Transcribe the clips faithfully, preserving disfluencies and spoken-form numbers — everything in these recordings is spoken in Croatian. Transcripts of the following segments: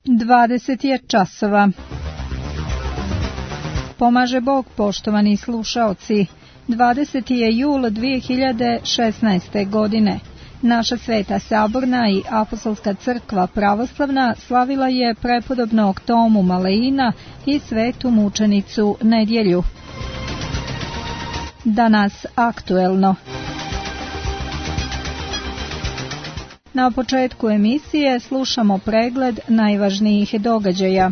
dvadeset je časova. Pomaže Bog, poštovani slušaoci. dvadeseti je jul dvije hiljade šesnaeste. godine. Naša Sveta Saborna i Apostolska crkva pravoslavna slavila je prepodobnog Tomu Maleina i svetu mučenicu Nedjelju. Danas aktuelno. Na početku emisije slušamo pregled najvažnijih događaja.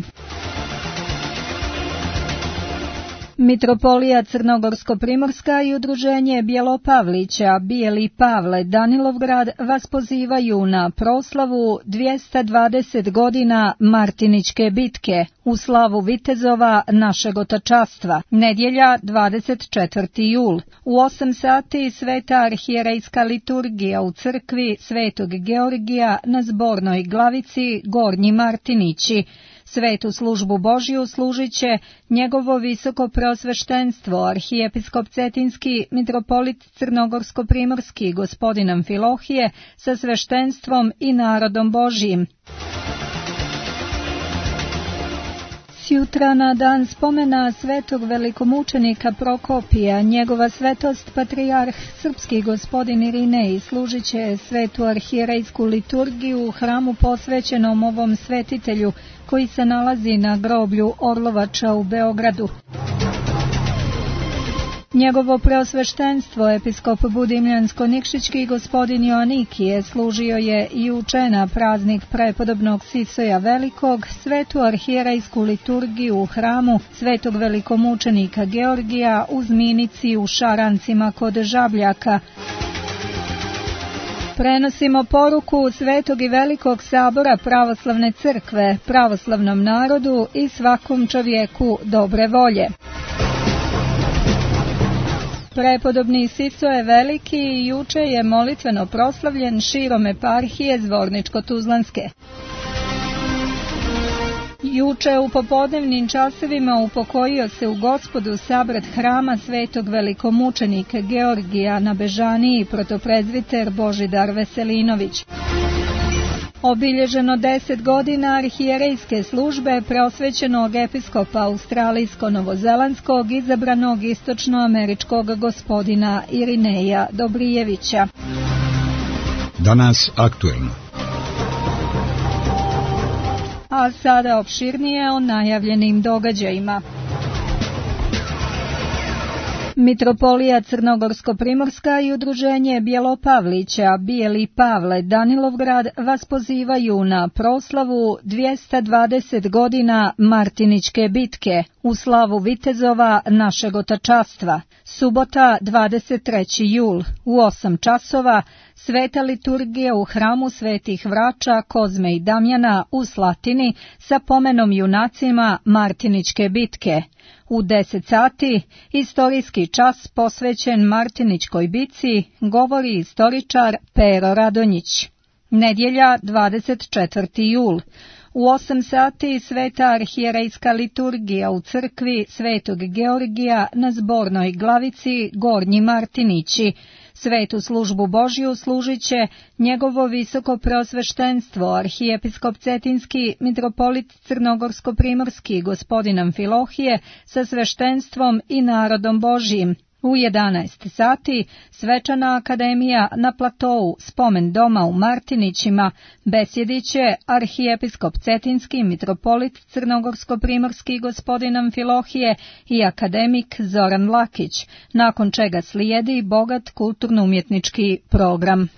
Mitropolija Crnogorsko-primorska i udruženje Bjelopavlića Bijeli Pavle Danilovgrad vas pozivaju na proslavu dvjesto dvadeset godina Martiničke bitke u slavu vitezova našeg otačastva. Nedjelja dvadeset četvrti jul. U osam sati sveta arhijerejska liturgija u crkvi Svetog Georgija na zbornoj glavici Gornji Martinići. Svetu službu Božju služit će njegovo visoko preosveštenstvo, arhijepiskop Cetinski, mitropolit Crnogorsko-primorski, gospodin Amfilohije, sa sveštenstvom i narodom Božjim. Sjutra na dan spomena svetog velikomučenika Prokopija, njegova svetost patrijarh srpski gospodin Irinej služit će svetu arhijerejsku liturgiju u hramu posvećenom ovom svetitelju koji se nalazi na groblju Orlovača u Beogradu. Njegovo preosveštenstvo, episkop Budimljansko-Nikšićki gospodin Joanikije, služio je juče na praznik prepodobnog Sisoja Velikog svetu arhijerejsku liturgiju u hramu svetog velikomučenika Georgija u Zminici u Šarancima kod Žabljaka. Prenosimo poruku Svetog i Velikog sabora pravoslavne crkve, pravoslavnom narodu i svakom čovjeku dobre volje. Prepodobni Siso je veliki i juče je molitveno proslavljen širom eparhije Zvorničko-Tuzlanske. Juče u popodnevnim časovima upokojio se u Gospodu sabrat hrama svetog velikomučenika Georgija na Bežaniji protoprezviter Božidar Veselinović. Obilježeno deset godina arhijerejske službe preosvećenog episkopa australijsko-novozelandskog izabranog istočnoameričkog gospodina Irineja Dobrijevića. Danas aktuelno. A sada opširnije o najavljenim događajima. Mitropolija Crnogorsko-primorska i udruženje Bjelopavlića Bijeli Pavle Danilovgrad vas pozivaju na proslavu dvjesto dvadeset godina Martiničke bitke u slavu vitezova našeg otačastva. Subota dvadeset treći jul u osam časova sveta liturgija u hramu svetih vrača Kozme i Damjana u Slatini sa pomenom junacima Martiničke bitke. U deset sati istorijski čas posvećen Martiničkoj bitci govori istoričar Pero Radonjić. Nedjelja dvadeset četvrti jul. U osam sati sveta arhijerejska liturgija u crkvi Svetog Georgija na zbornoj glavici Gornji Martinići. Svetu službu Božju služit će njegovo visoko preosveštenstvo, arhijepiskop Cetinski, mitropolit Crnogorsko-primorski, gospodin Amfilohije, sa sveštenstvom i narodom Božjim. U jedanaest sati svečana akademija na platou Spomen doma u Martinićima besjedit će arhijepiskop Cetinski, mitropolit Crnogorsko-primorski gospodin Amfilohije i akademik Zoran Lakić, nakon čega slijedi bogat kulturno-umjetnički program.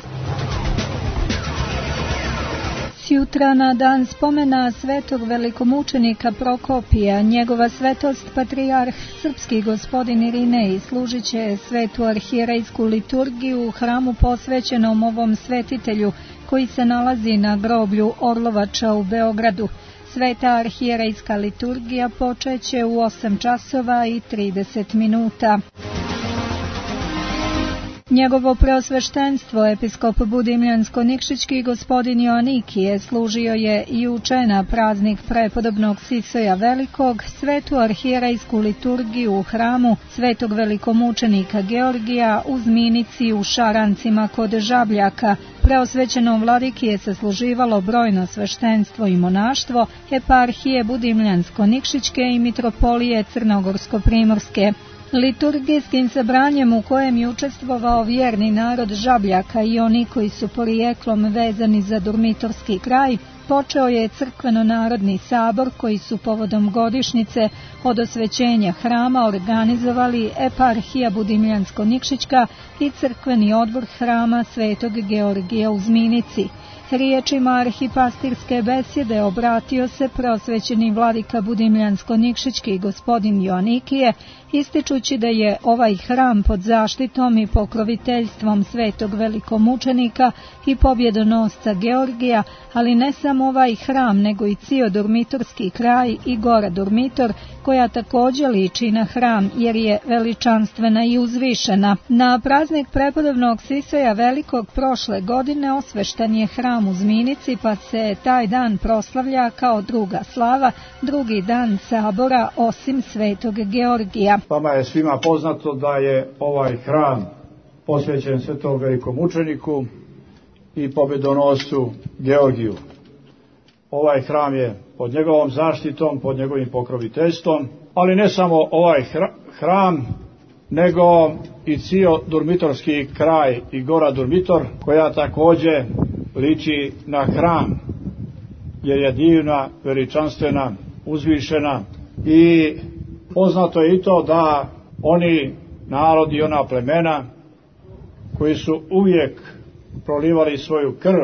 Jutra na dan spomena svetog velikomučenika Prokopija, njegova svetost patrijarh srpski gospodin Irinej služit će svetu arhijerejsku liturgiju u hramu posvećenom ovom svetitelju koji se nalazi na groblju Orlovača u Beogradu. Sveta arhijerejska liturgija počeće u osam časova i trideset minuta. Njegovo preosveštenstvo, episkop Budimljansko-Nikšićki gospodin Joanikije, služio je juče na praznik prepodobnog Sisoja Velikog svetu arhijerejsku liturgiju u hramu svetog velikomučenika Georgija u Zminici u Šarancima kod Žabljaka. Preosvećenom vladiki je sasluživalo brojno sveštenstvo i monaštvo eparhije Budimljansko-Nikšićke i mitropolije Crnogorsko-Primorske. Liturgijskim sabranjem u kojem je učestvovao vjerni narod Žabljaka i oni koji su porijeklom vezani za Durmitorski kraj, počeo je crkveno-narodni sabor koji su povodom godišnjice od osvećenja hrama organizovali eparhija Budimljansko-Nikšićka i crkveni odbor hrama Svetog Georgija u Zminici. Riječima arhipastirske besjede obratio se preosvećeni vladika Budimljansko-Nikšićki gospodin Joanikije, ističući da je ovaj hram pod zaštitom i pokroviteljstvom svetog velikomučenika i pobjedonosca Georgija, ali ne samo ovaj hram, nego i cijel Durmitorski kraj i gora Durmitor, koja također liči na hram jer je veličanstvena i uzvišena. Na praznik prepodobnog Sisoja Velikog prošle godine osvešten je hram u Zminici, pa se taj dan proslavlja kao druga slava, drugi dan sabora osim svetog Georgija. Vama je svima poznato da je ovaj hram posvećen svetom velikomučeniku i pobjedonoscu Georgiju. Ovaj hram je pod njegovom zaštitom, pod njegovim pokroviteljstvom, ali ne samo ovaj hram, nego i cijel Durmitorski kraj i gora Durmitor, koja također liči na hram, jer je divna, veličanstvena, uzvišena i poznato je i to da oni narodi i ona plemena koji su uvijek prolivali svoju krv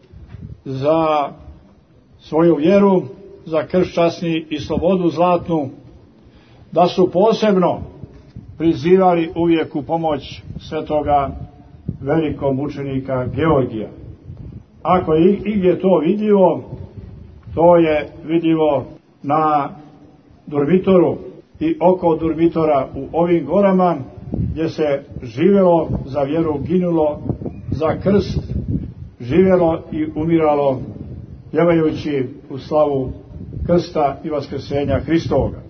za svoju vjeru, za krst časni i slobodu zlatnu, da su posebno prizivali uvijek u pomoć svetoga velikomučenika Georgija. Ako je igdje to vidljivo, to je vidljivo na Durmitoru i oko Durmitora u ovim gorama, gdje se živjelo za vjeru, ginulo za krst, živjelo i umiralo pjevajući u slavu krsta i vaskrsenja Hristovoga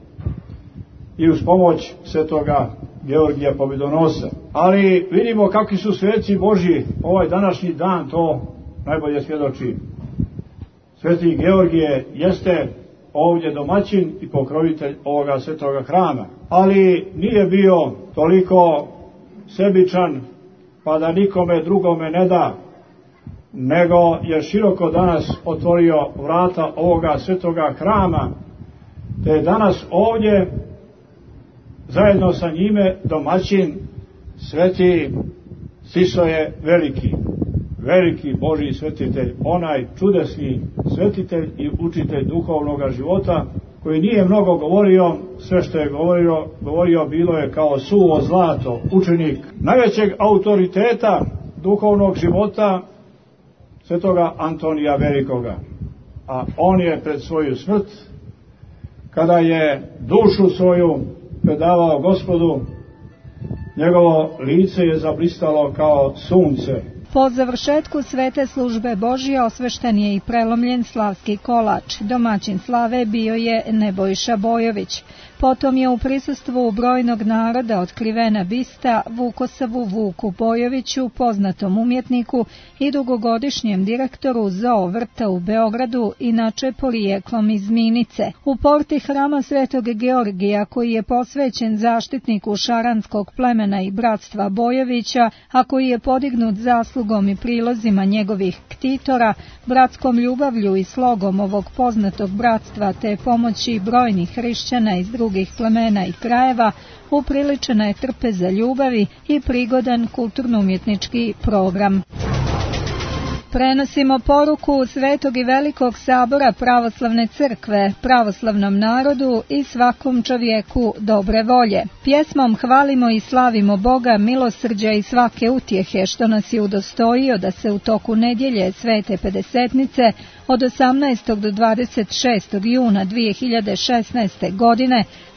i uz pomoć svetoga Georgija pobjedonosa. Ali vidimo kakvi su sveci Božji, ovaj današnji dan to najbolje svjedoči. Sveti Georgije jeste ovdje domaćin i pokrovitelj ovoga svetoga hrama, ali nije bio toliko sebičan pa da nikome drugome ne da, nego je široko danas otvorio vrata ovoga svetoga hrama, te je danas ovdje zajedno sa njime domaćin sveti Sisoje Veliki, veliki Božji svetitelj, onaj čudesni svetitelj i učitelj duhovnog života, koji nije mnogo govorio, sve što je govorio, govorio bilo je kao suvo zlato, učenik najvećeg autoriteta duhovnog života, svetoga Antonija Velikoga. A on je pred svoju smrt, kada je dušu svoju predavao Gospodu, njegovo lice je zablistalo kao sunce. Po završetku svete službe Božje osvešten je i prelomljen slavski kolač. Domaćin slave bio je Nebojša Bojović. Potom je u prisustvu brojnog naroda otkrivena bista Vukosavu Vuku Bojoviću, poznatom umjetniku i dugogodišnjem direktoru zoo vrta u Beogradu, inače porijeklom iz Minice. U porti hrama Svetog Georgija, koji je posvećen zaštitniku šaranskog plemena i bratstva Bojovića, a koji je podignut zaslugom i prilozima njegovih ktitora, bratskom ljubavlju i slogom ovog poznatog bratstva te pomoći brojnih hrišćana iz drugih plemena i krajeva, upriličena je trpeza ljubavi i prigodan kulturno-umjetnički program. Prenosimo poruku Svetog i Velikog sabora Pravoslavne crkve, pravoslavnom narodu i svakom čovjeku dobre volje. Pjesmom hvalimo i slavimo Boga, milosrđa i svake utjehe što nas je udostojio da se u toku nedjelje Svete Pedesetnice od osamnaestog do dvadeset šestog juna dvije hiljade šesnaeste godine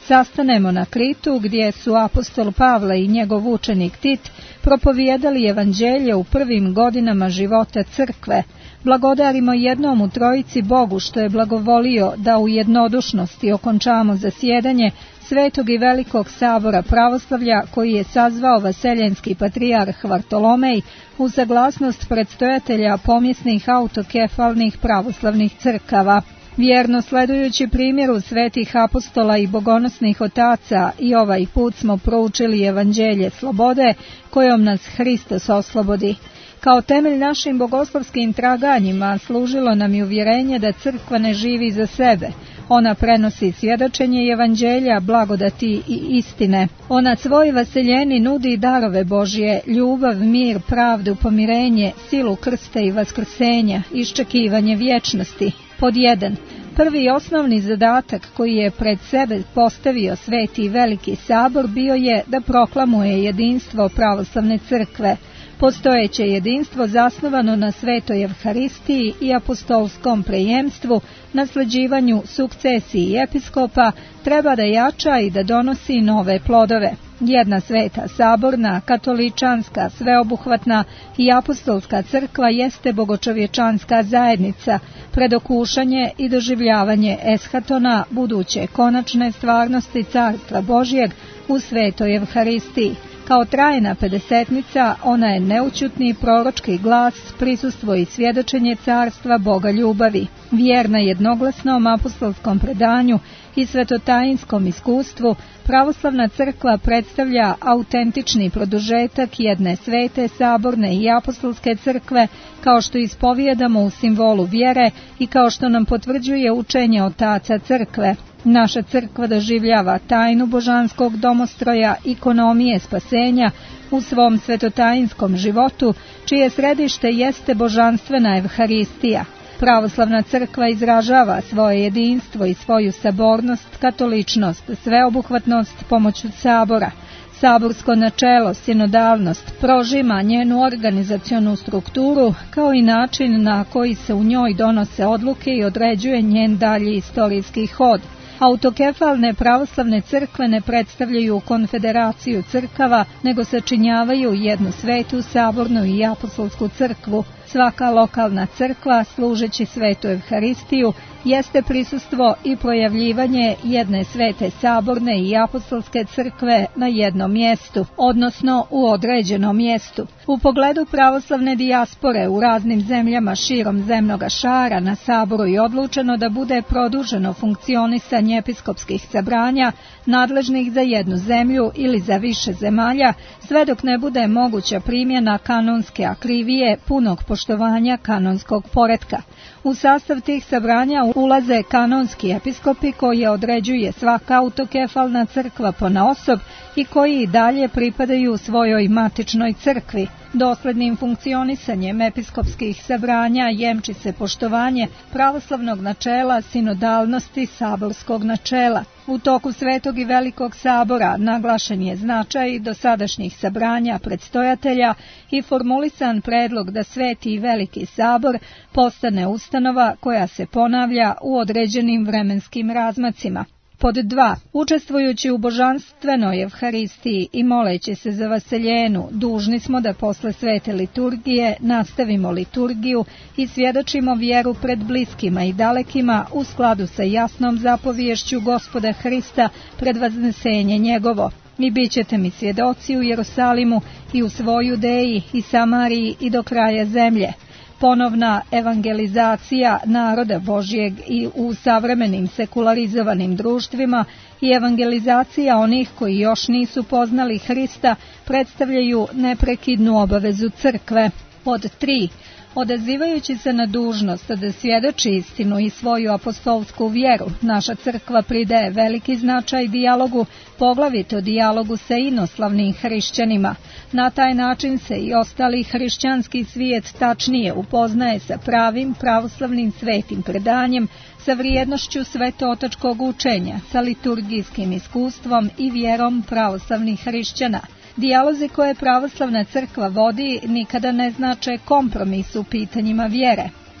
sastanemo na Kritu gdje su apostol Pavle i njegov učenik Tit propovijedali evanđelje u prvim godinama života crkve. Blagodarimo jednom u Trojici Bogu što je blagovolio da u jednodušnosti okončamo zasjedanje Svetog i Velikog sabora pravoslavlja koji je sazvao vaseljenski patrijarh Vartolomej u saglasnost predstojatelja pomjesnih autokefalnih pravoslavnih crkava. Vjerno sledujući primjeru svetih apostola i bogonosnih otaca i ovaj put smo proučili evanđelje slobode kojom nas Hristos oslobodi. Kao temelj našim bogoslovskim traganjima služilo nam i uvjerenje da crkva ne živi za sebe. Ona prenosi svjedočenje evanđelja, blagodati i istine. Ona svoj vaseljeni nudi darove Božje, ljubav, mir, pravdu, pomirenje, silu krsta i vaskrsenja, iščekivanje vječnosti. Pod jedan. Prvi osnovni zadatak koji je pred sebe postavio Sveti i Veliki sabor bio je da proklamuje jedinstvo pravoslavne crkve. Postojeće jedinstvo zasnovano na Svetoj Evharistiji i apostolskom prejemstvu, nasljeđivanju, sukcesiji episkopa, treba da jača i da donosi nove plodove. Jedna sveta, saborna, katoličanska, sveobuhvatna i apostolska crkva jeste bogočovječanska zajednica, predokušanje i doživljavanje eshatona, buduće konačne stvarnosti Carstva Božjeg u Svetoj Evharistiji. Kao trajna pedesetnica, ona je neućutni proročki glas, prisustvo i svjedočenje carstva Boga ljubavi. Vjerna jednoglasnom apostolskom predanju i svetotajinskom iskustvu, pravoslavna crkva predstavlja autentični produžetak jedne svete, saborne i apostolske crkve, kao što ispovijedamo u simbolu vjere i kao što nam potvrđuje učenje otaca crkve. Naša crkva doživljava tajnu božanskog domostroja, ikonomije spasenja u svom svetotajinskom životu, čije središte jeste božanstvena Evharistija. Pravoslavna crkva izražava svoje jedinstvo i svoju sabornost, katoličnost, sveobuhvatnost pomoću sabora. Saborsko načelo, sinodalnost, prožima njenu organizacionu strukturu kao i način na koji se u njoj donose odluke i određuje njen dalji istorijski hod. Autokefalne pravoslavne crkve ne predstavljaju konfederaciju crkava, nego sačinjavaju jednu svetu, sabornu i apostolsku crkvu. Svaka lokalna crkva, služeći Svetu Evharistiju, jeste prisustvo i projavljivanje jedne svete saborne i apostolske crkve na jednom mjestu, odnosno u određenom mjestu. U pogledu pravoslavne dijaspore u raznim zemljama širom zemnoga šara na saboru je odlučeno da bude produženo funkcionisanje episkopskih sabranja nadležnih za jednu zemlju ili za više zemalja, sve dok ne bude moguća primjena kanonske akrivije punog poštovanja kanonskog poretka. U sastav tih sabranja ulaze kanonski episkopi koje određuje svaka autokefalna crkva ponaosob i koji i dalje pripadaju svojoj matičnoj crkvi. Doslednim funkcionisanjem episkopskih sabranja jemči se poštovanje pravoslavnog načela sinodalnosti saborskog načela. U toku Svetog i Velikog sabora naglašen je značaj dosadašnjih sabranja predstojatelja i formulisan predlog da Sveti i Veliki sabor postane ustanova koja se ponavlja u određenim vremenskim razmacima. Pod dva. Učestvujući u božanstvenoj Evharistiji i moleći se za vaseljenu, dužni smo da posle svete liturgije nastavimo liturgiju i svjedočimo vjeru pred bliskima i dalekima u skladu sa jasnom zapoviješću Gospoda Hrista pred vaznesenje njegovo. I bit ćete mi svjedoci u Jerusalimu i u svoj Judeji i Samariji i do kraja zemlje. Ponovna evangelizacija naroda Božjeg i u savremenim sekularizovanim društvima i evangelizacija onih koji još nisu poznali Hrista predstavljaju neprekidnu obavezu crkve. Pod tri. Odazivajući se na dužnost da svjedoči istinu i svoju apostolsku vjeru, naša crkva pridaje veliki značaj dijalogu, poglavito dijalogu sa inoslavnim hrišćanima. Na taj način se i ostali hrišćanski svijet tačnije upoznaje sa pravim pravoslavnim svetim predanjem, sa vrijednošću svetootačkog učenja, sa liturgijskim iskustvom i vjerom pravoslavnih hrišćana. Dijalozi koje pravoslavna crkva vodi nikada ne znače kompromis u pitanjima vjere.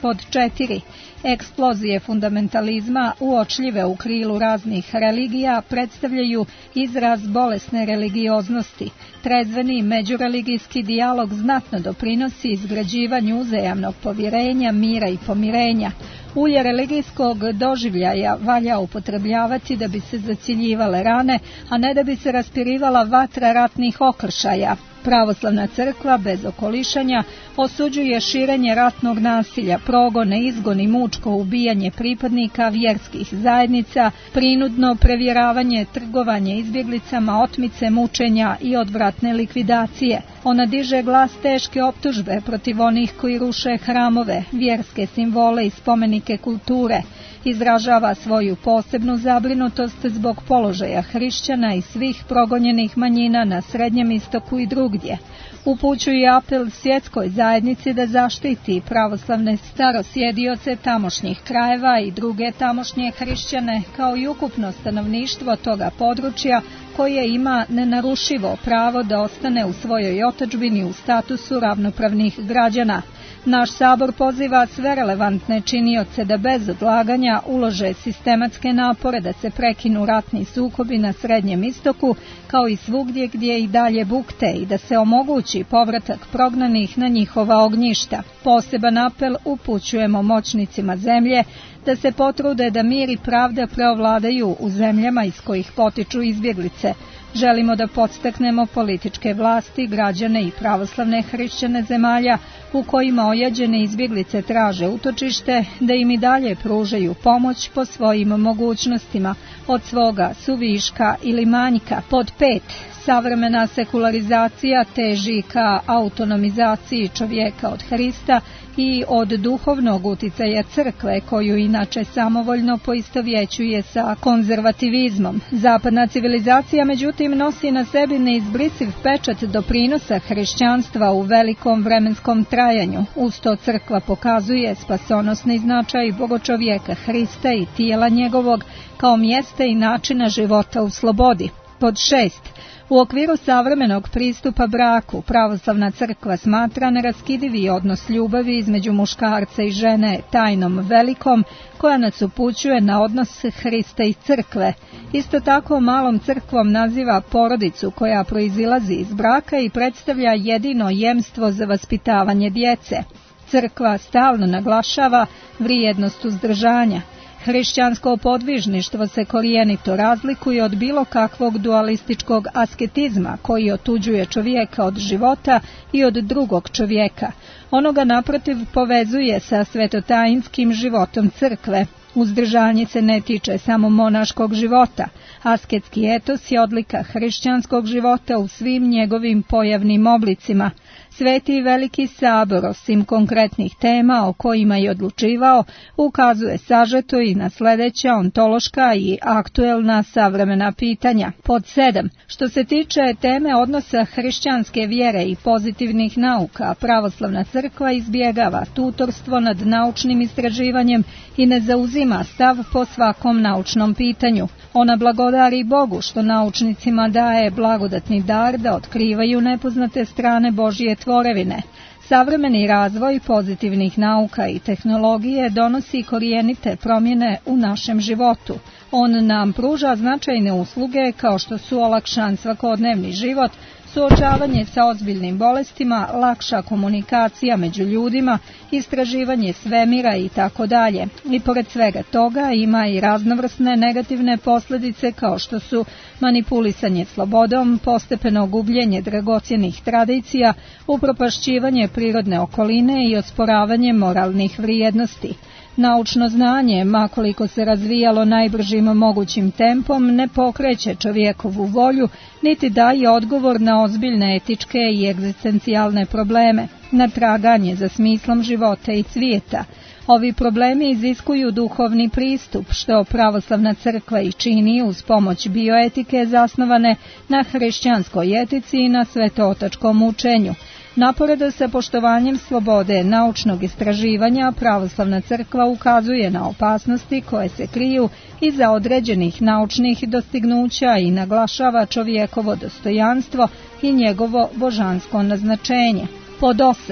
Pod četiri. Eksplozije fundamentalizma uočljive u krilu raznih religija predstavljaju izraz bolesne religioznosti. Trezveni međureligijski dijalog znatno doprinosi izgrađivanju uzajamnog povjerenja, mira i pomirenja. Ulje religijskog doživljaja valja upotrebljavati da bi se zaciljivale rane, a ne da bi se raspirivala vatra ratnih okršaja. Pravoslavna crkva bez okolišanja osuđuje širenje ratnog nasilja, progone, izgon i mučko ubijanje pripadnika vjerskih zajednica, prinudno prevjeravanje, trgovanje izbjeglicama, otmice, mučenja i odvratne likvidacije. Ona diže glas teške optužbe protiv onih koji ruše hramove, vjerske simbole i spomenike kulture. Izražava svoju posebnu zabrinutost zbog položaja hrišćana i svih progonjenih manjina na Srednjem istoku i drugdje. Upućuje apel svjetskoj zajednici da zaštiti pravoslavne starosjedioce tamošnjih krajeva i druge tamošnje hrišćane, kao i ukupno stanovništvo toga područja koje ima nenarušivo pravo da ostane u svojoj otadžbini u statusu ravnopravnih građana. Naš sabor poziva sve relevantne činioce da bez odlaganja ulože sistematske napore da se prekinu ratni sukobi na Srednjem istoku, kao i svugdje gdje i dalje bukte, i da se omogući povratak prognanih na njihova ognjišta. Poseban apel upućujemo moćnicima zemlje da se potrude da mir i pravda preovladaju u zemljama iz kojih potiču izbjeglice. Želimo da podstaknemo političke vlasti, građane i pravoslavne hrišćane zemalja u kojima ojađene izbjeglice traže utočište, da im i dalje pružaju pomoć po svojim mogućnostima, od svoga suviška ili manjka. Pod pet. Savremena sekularizacija teži ka autonomizaciji čovjeka od Hrista i od duhovnog uticaja crkve, koju inače samovoljno poistovjećuje sa konzervativizmom. Zapadna civilizacija, međutim, nosi na sebi neizbrisiv pečat doprinosa hrišćanstva u velikom vremenskom trajanju. Uz to crkva pokazuje spasonosni značaj bogočovjeka Hrista i tijela njegovog kao mjesta i načina života u slobodi. Pod šest. U okviru savremenog pristupa braku, pravoslavna crkva smatra neraskidivi odnos ljubavi između muškarca i žene tajnom velikom, koja nas upućuje na odnos Hrista i crkve. Isto tako malom crkvom naziva porodicu koja proizilazi iz braka i predstavlja jedino jemstvo za vaspitavanje djece. Crkva stalno naglašava vrijednost uzdržanja. Hrišćansko podvižništvo se korijenito razlikuje od bilo kakvog dualističkog asketizma koji otuđuje čovjeka od života i od drugog čovjeka. Ono ga naprotiv povezuje sa svetotajinskim životom crkve. Uzdržanje se ne tiče samo monaškog života. Asketski etos je odlika hrišćanskog života u svim njegovim pojavnim oblicima. Sveti i veliki sabor, osim konkretnih tema o kojima je odlučivao, ukazuje sažeto i na sljedeća ontološka i aktuelna savremena pitanja. Pod sedam. Što se tiče teme odnosa hrišćanske vjere i pozitivnih nauka, pravoslavna crkva izbjegava tutorstvo nad naučnim istraživanjem i ne zauzima stav po svakom naučnom pitanju. Ona blagodari Bogu što naučnicima daje blagodatni dar da otkrivaju nepoznate strane Božje tvorevine. Savremeni razvoj pozitivnih nauka i tehnologije donosi korijenite promjene u našem životu. On nam pruža značajne usluge kao što su olakšan svakodnevni život, suočavanje sa ozbiljnim bolestima, lakša komunikacija među ljudima, istraživanje svemira i tako dalje. I pored svega toga ima i raznovrsne negativne posljedice kao što su manipulisanje slobodom, postepeno gubljenje dragocjenih tradicija, upropašćivanje prirodne okoline i osporavanje moralnih vrijednosti. Naučno znanje, makoliko se razvijalo najbržim mogućim tempom, ne pokreće čovjekovu volju, niti daje odgovor na ozbiljne etičke i egzistencijalne probleme, na traganje za smislom života i svijeta. Ovi problemi iziskuju duhovni pristup, što pravoslavna crkva i čini uz pomoć bioetike zasnovane na hrišćanskoj etici i na svetootačkom učenju. Naporedo sa poštovanjem slobode naučnog istraživanja, pravoslavna crkva ukazuje na opasnosti koje se kriju iza određenih naučnih dostignuća i naglašava čovjekovo dostojanstvo i njegovo božansko naznačenje. Pod osam.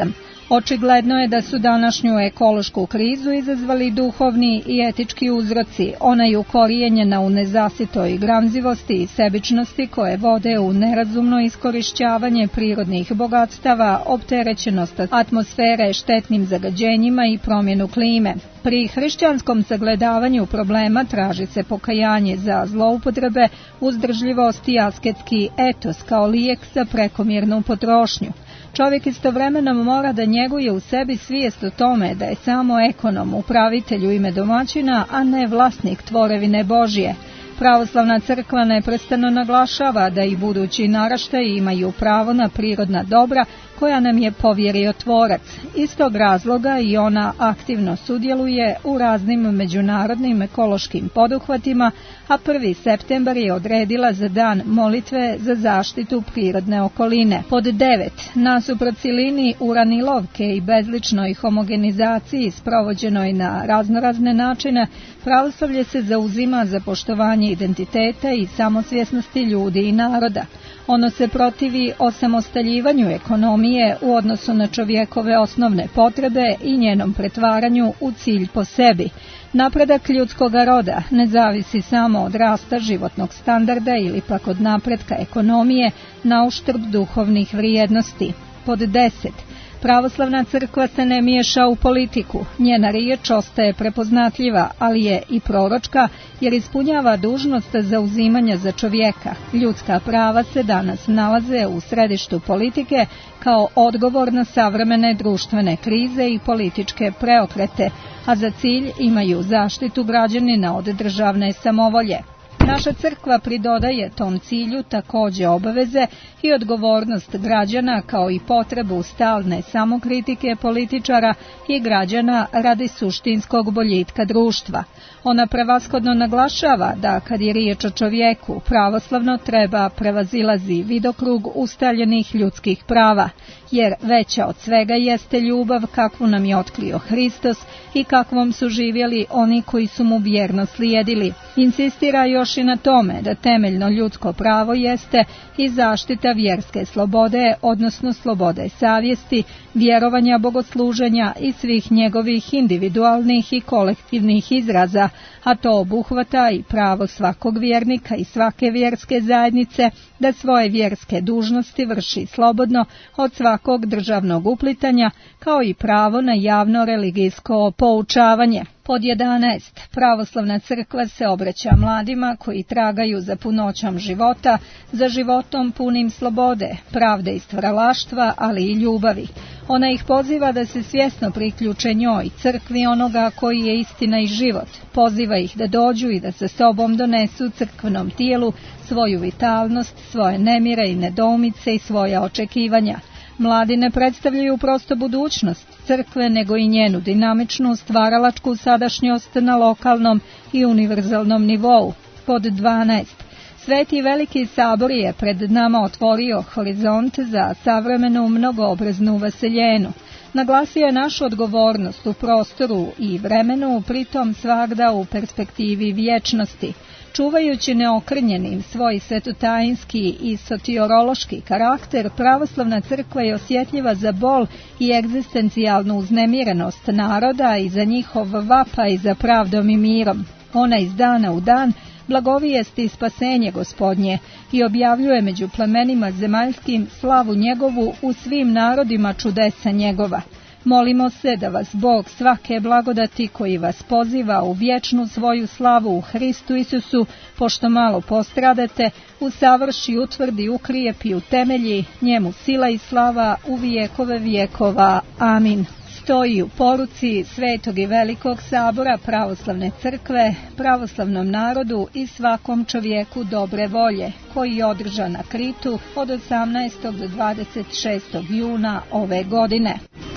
Očigledno je da su današnju ekološku krizu izazvali duhovni i etički uzroci, ona je ukorijenjena u nezasitoj gramzivosti i sebičnosti koje vode u nerazumno iskorišćavanje prirodnih bogatstava, opterećenost atmosfere štetnim zagađenjima i promjenu klime. Pri hrišćanskom sagledavanju problema traži se pokajanje za zloupotrebe, uzdržljivost i asketski etos kao lijek za prekomjernu potrošnju. Čovjek istovremeno mora da njeguje u sebi svijest o tome da je samo ekonom, upravitelj u ime domaćina, a ne vlasnik tvorevine Božje. Pravoslavna crkva neprestano naglašava da i budući naraštaji imaju pravo na prirodna dobra koja nam je povjerio Tvorac. Iz tog razloga i ona aktivno sudjeluje u raznim međunarodnim ekološkim poduhvatima, a prvi septembar je odredila za dan molitve za zaštitu prirodne okoline. Pod devet. Nasuprot silini uranilovke i bezličnoj homogenizaciji sprovođenoj na raznorazne načine, pravoslavlje se zauzima za poštovanje identiteta i samosvjesnosti ljudi i naroda. Ono se protivi osamostaljivanju ekonomije u odnosu na čovjekove osnovne potrebe i njenom pretvaranju u cilj po sebi. Napredak ljudskoga roda ne zavisi samo od rasta životnog standarda ili pak od napretka ekonomije na uštrb duhovnih vrijednosti. Pod deset. Pravoslavna crkva se ne miješa u politiku, njena riječ ostaje prepoznatljiva, ali je i proročka jer ispunjava dužnost zauzimanja za čovjeka. Ljudska prava se danas nalaze u središtu politike kao odgovor na savremene društvene krize i političke preokrete, a za cilj imaju zaštitu građanina od državne samovolje. Naša crkva pridodaje tom cilju također obaveze i odgovornost građana kao i potrebu stalne samokritike političara i građana radi suštinskog boljitka društva. Ona prevashodno naglašava da kad je riječ o čovjeku, pravoslavno treba prevazilazi vidokrug ustaljenih ljudskih prava, jer veća od svega jeste ljubav kakvu nam je otkrio Hristos i kakvom su živjeli oni koji su mu vjerno slijedili. Insistira još i na tome da temeljno ljudsko pravo jeste i zaštita vjerske slobode, odnosno slobode savjesti, vjerovanja, bogosluženja i svih njegovih individualnih i kolektivnih izraza, a to obuhvata i pravo svakog vjernika i svake vjerske zajednice da svoje vjerske dužnosti vrši slobodno od svakog državnog uplitanja, kao i pravo na javno religijsko poučavanje. Pod jedanaest. Pravoslavna crkva se obraća mladima koji tragaju za punoćom života, za životom punim slobode, pravde i stvaralaštva, ali i ljubavi. Ona ih poziva da se svjesno priključe njoj, crkvi onoga koji je istina i život. Poziva ih da dođu i da sa sobom donesu crkvenom tijelu svoju vitalnost, svoje nemire i nedoumice i svoja očekivanja. Mladi ne predstavljaju prosto budućnost crkve, nego i njenu dinamičnu stvaralačku sadašnjost na lokalnom i univerzalnom nivou. Pod dvanaest. Sveti veliki sabor je pred nama otvorio horizont za savremenu mnogoobraznu vaseljenu. Naglasio je našu odgovornost u prostoru i vremenu, pritom svagda u perspektivi vječnosti. Čuvajući neokrnjenim svoj svetotajinski i sotiorološki karakter, pravoslavna crkva je osjetljiva za bol i egzistencijalnu uznemirenost naroda i za njihov vapaj za pravdom i mirom. Ona iz dana u dan blagovijesti spasenje Gospodnje i objavljuje među plemenima zemaljskim slavu njegovu u svim narodima čudesa njegova. Molimo se da vas Bog svake blagodati koji vas poziva u vječnu svoju slavu u Hristu Isusu, pošto malo postradate, usavrši, utvrdi, ukrijepi, utemelji, njemu sila i slava u vijekove vjekova. Amin. Stoji u poruci Svetog i Velikog sabora Pravoslavne crkve, pravoslavnom narodu i svakom čovjeku dobre volje, koji je održan na Kritu od osamnaestog do dvadeset šestog juna ove godine.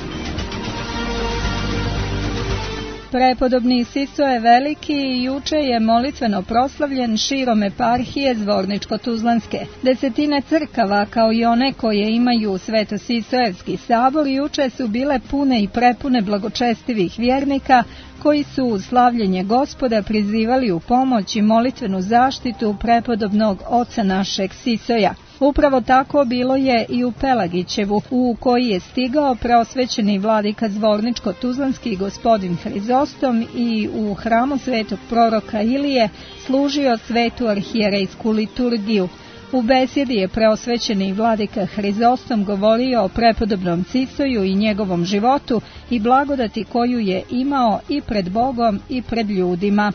Prepodobni Sisoje Veliki juče je molitveno proslavljen širom eparhije Zvorničko-Tuzlanske. Desetine crkava, kao i one koje imaju Sveto-Sisojevski sabor, juče su bile pune i prepune blagočestivih vjernika koji su uz slavljenje Gospoda prizivali u pomoć i molitvenu zaštitu prepodobnog oca našeg Sisoja. Upravo tako bilo je i u Pelagićevu, u koji je stigao preosvećeni vladika Zvorničko-Tuzlanski gospodin Hrizostom i u hramu svetog proroka Ilije služio svetu arhijerejsku liturgiju. U besjedi je preosvećeni vladika Hrizostom govorio o prepodobnom Cisoju i njegovom životu i blagodati koju je imao i pred Bogom i pred ljudima.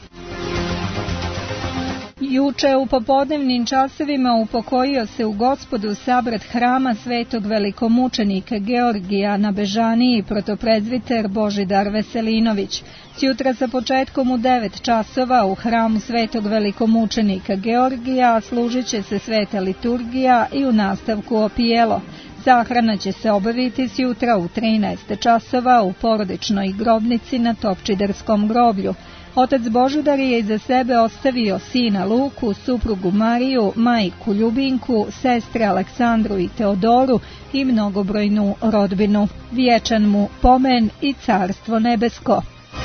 Juče u popodnevnim časovima upokojio se u Gospodu sabrat hrama svetog velikomučenika Georgija na Bežaniji protoprezviter Božidar Veselinović. Sjutra sa početkom u devet časova u hramu svetog velikomučenika Georgija služit će se sveta liturgija i u nastavku opijelo. Sahrana će se obaviti sjutra u trinaest časova u porodičnoj grobnici na Topčiderskom groblju. Otac Božidar je iza sebe ostavio sina Luku, suprugu Mariju, majku Ljubinku, sestre Aleksandru i Teodoru i mnogobrojnu rodbinu. Vječan mu pomen i carstvo nebesko.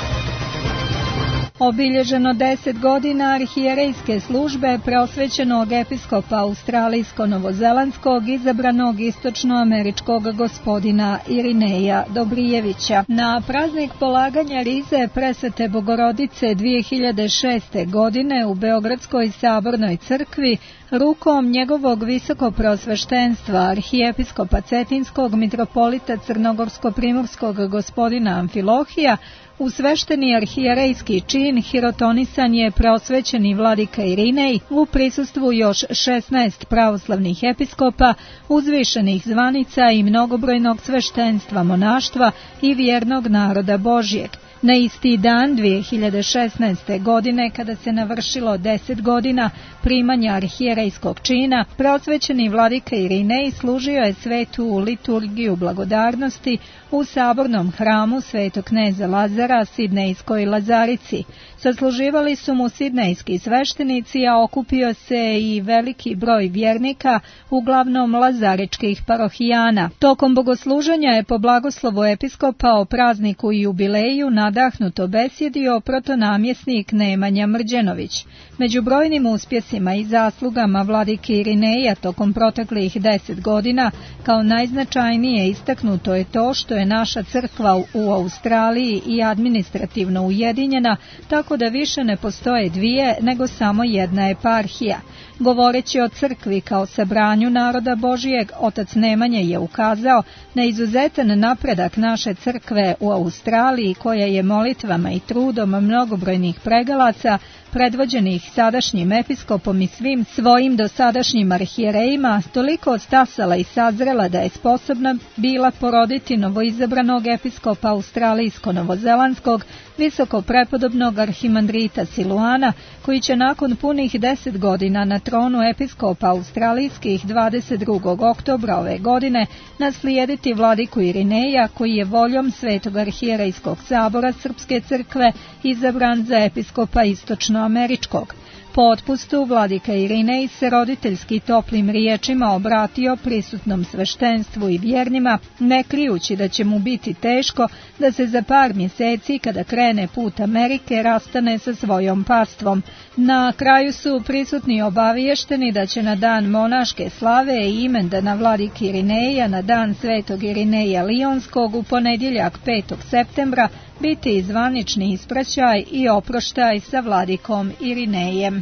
Obilježeno deset godina arhijerejske službe preosvećenog episkopa australijsko-novozelandskog izabranog istočnoameričkog gospodina Irineja Dobrijevića. Na praznik polaganja rize presvete Bogorodice dvije hiljade šeste. godine u Beogradskoj sabornoj crkvi rukom njegovog visokopreosveštenstva arhijepiskopa Cetinskog mitropolita Crnogorsko-primorskog gospodina Amfilohija u svešteni arhijerejski čin hirotonisan je preosvećeni vladika Irinej u prisustvu još šesnaest pravoslavnih episkopa, uzvišenih zvanica i mnogobrojnog sveštenstva monaštva i vjernog naroda Božjeg. Na isti dan dvije hiljade šesnaeste. godine, kada se navršilo deset godina primanja arhijerejskog čina, preosvećeni vladika Irinej služio je svetu liturgiju blagodarnosti u sabornom hramu svetog kneza Lazara Sidnejskoj Lazarici. Sasluživali su mu sidnejski sveštenici, a okupio se i veliki broj vjernika, uglavnom lazaričkih parohijana. Tokom bogosluženja je po blagoslovu episkopa o prazniku i jubileju nadahnuto besjedio protonamjesnik Nemanja Mrđenović. Među brojnim uspjesima i zaslugama vladike Irineja tokom proteklih deset godina, kao najznačajnije istaknuto je to što je naša crkva u Australiji i administrativno ujedinjena, tako da više ne postoje dvije, nego samo jedna eparhija. Govoreći o crkvi kao sabranju naroda Božijeg, otac Nemanja je ukazao na izuzetan napredak naše crkve u Australiji, koja je molitvama i trudom mnogobrojnih pregalaca, predvođenih sadašnjim episkopom i svim svojim dosadašnjim arhijerejima, toliko odstasala i sazrela da je sposobna bila poroditi novoizabranog episkopa australijsko-novozelandskog, visoko prepodobnog arhimandrita Siluana, koji će nakon punih deset godina na tronu episkopa australijskih dvadeset drugog oktobra ove godine naslijediti vladiku Irineja, koji je voljom Svetog arhijerejskog sabora Srpske crkve izabran za episkopa istočnoameričkog. Po otpustu vladika Irinej se roditeljski toplim riječima obratio prisutnom sveštenstvu i vjernima, ne krijući da će mu biti teško da se za par mjeseci, kada krene put Amerike, rastane sa svojom pastvom. Na kraju su prisutni obaviješteni da će na dan monaške slave i imendana vladike Irineja na dan svetog Irineja Lionskog u ponedjeljak petog septembra biti zvanični ispraćaj i oproštaj sa vladikom Irinejem.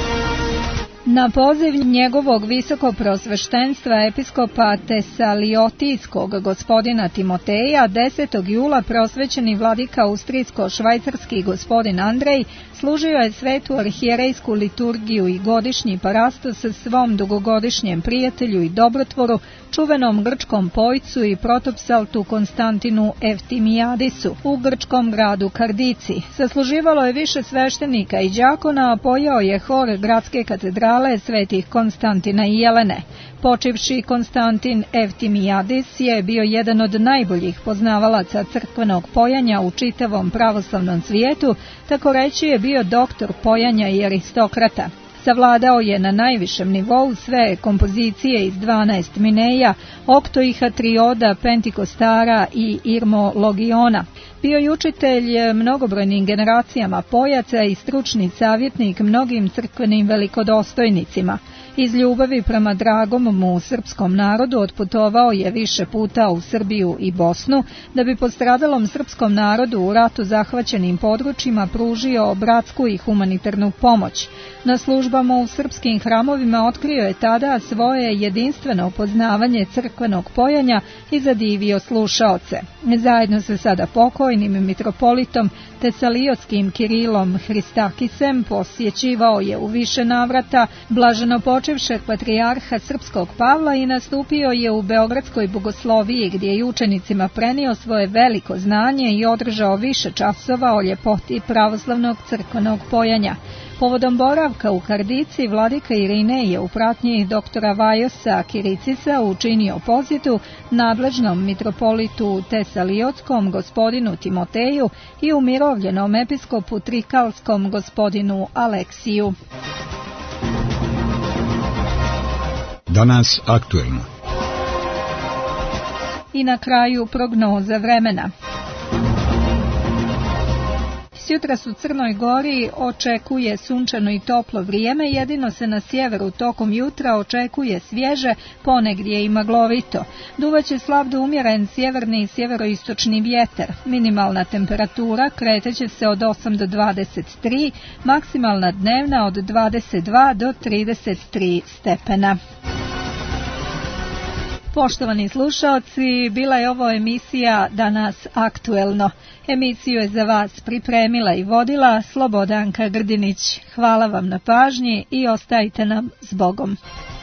Na poziv njegovog visokopreosveštenstva episkopa Tesaliotijskog gospodina Timoteja, desetog jula preosvećeni vladika austrijsko-švajcarski gospodin Andrej služio je svetu arhijerejsku liturgiju i godišnji parastos sa svom dugogodišnjem prijatelju i dobrotvoru, čuvenom grčkom pojcu i protopsaltu Konstantinu Evtimijadisu u grčkom gradu Kardici. Sasluživalo je više sveštenika i đakona, a pojao je hor gradske katedrale svetih Konstantina i Jelene. Počivši Konstantin Evtimijadis je bio jedan od najboljih poznavalaca crkvenog pojanja u čitavom pravoslavnom svijetu, tako reći je bio doktor pojanja i aristokrata. Savladao je na najvišem nivou sve kompozicije iz dvanaest mineja, oktoiha, trioda, pentikostara i irmologiona. Bio je učitelj mnogobrojnim generacijama pojaca i stručni savjetnik mnogim crkvenim velikodostojnicima. Iz ljubavi prema dragom mu srpskom narodu otputovao je više puta u Srbiju i Bosnu, da bi postradalom srpskom narodu u ratu zahvaćenim područjima pružio bratsku i humanitarnu pomoć. Na službama u srpskim hramovima otkrio je tada svoje jedinstveno poznavanje crkvenog pojanja i zadivio slušaoce. Zajedno sa sada pokojnim mitropolitom Tesaliotskim Kirilom Hristakisem posjećivao je u više navrata blaženo počevšeg patrijarha srpskog Pavla i nastupio je u Beogradskoj bogosloviji, gdje je učenicima prenio svoje veliko znanje i održao više časova o ljepoti pravoslavnog crkvenog pojanja. Povodom boravka u Kardici, vladika Irine je u pratnji doktora Vajosa Kiricisa učinio posjetu nadležnom mitropolitu Tesaliotskom gospodinu Timoteju i umirovljenom episkopu Trikalskom gospodinu Aleksiju. Danas aktuelno. I na kraju prognoza vremena. Jutras u Crnoj Gori očekuje sunčano i toplo vrijeme, jedino se na sjeveru tokom jutra očekuje svježe, ponegdje i maglovito. Duvaće slab do umjeren sjeverni i sjeveroistočni vjetar. Minimalna temperatura kreteće se od osam do dvadeset tri, maksimalna dnevna od dvadeset dva do trideset tri stepena. Poštovani slušaoci, bila je ovo emisija Danas aktuelno. Emisiju je za vas pripremila i vodila Slobodanka Grdinić. Hvala vam na pažnji i ostajte nam s Bogom.